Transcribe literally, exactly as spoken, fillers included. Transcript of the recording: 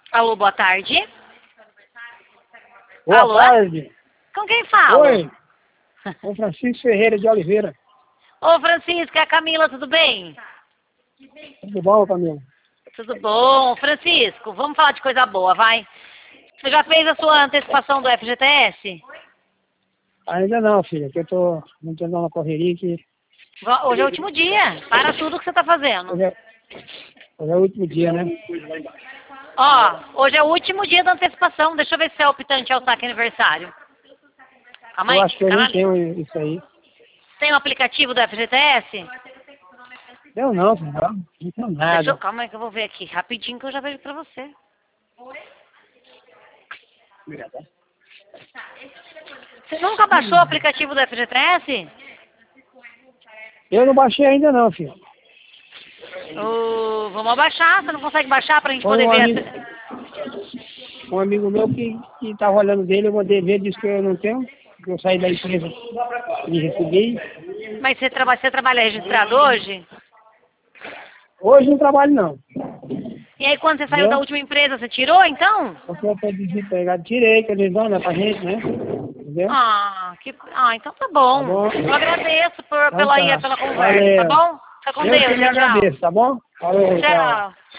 Alô, boa tarde. Boa Alô? tarde. Com quem fala? Oi. O Francisco Ferreira de Oliveira. Ô, Francisco, é a Camila, tudo bem? Tudo bom, Camila? Tudo bom. Francisco, vamos falar de coisa boa, vai. Você já fez a sua antecipação do F G T S? Ainda não, filha, que eu tô muito andando na correria que Va- Hoje é o último dia. Para tudo que você tá fazendo. hoje é, hoje é o último dia, né? Ó, hoje é o último dia da antecipação. Deixa eu ver se é optante ao saque aniversário. Calma Eu aí. acho que eu calma nem aí. tenho isso aí. Tem o aplicativo do F G T S? Eu não, filha, não, não tenho Deixa eu, nada. calma aí que eu vou ver aqui rapidinho que eu já vejo pra você. Você nunca baixou o aplicativo do F G T S? Eu não baixei ainda não, filha. Ô, vamos baixar. Você não consegue baixar pra gente Foi poder um ver amigo, essa... um amigo meu que, que tava olhando dele, eu mandei ver, disse que eu não tenho, que eu saí da empresa e recebi. Mas você, traba... você trabalha registrado hoje? Hoje não trabalho não, E aí quando você saiu da entendeu? última empresa, você tirou então? Porque eu tô desempregado, tirei, que eles dão, né, pra gente, né? Entendeu? Ah, que... ah, então tá Tá bom. bom? Eu agradeço por, Então pela, tá. pela conversa, tá Valeu. bom? Fica com Eu que Deus, lhe tchau, tchau. agradeço, tá bom? Falou, tchau. Tchau.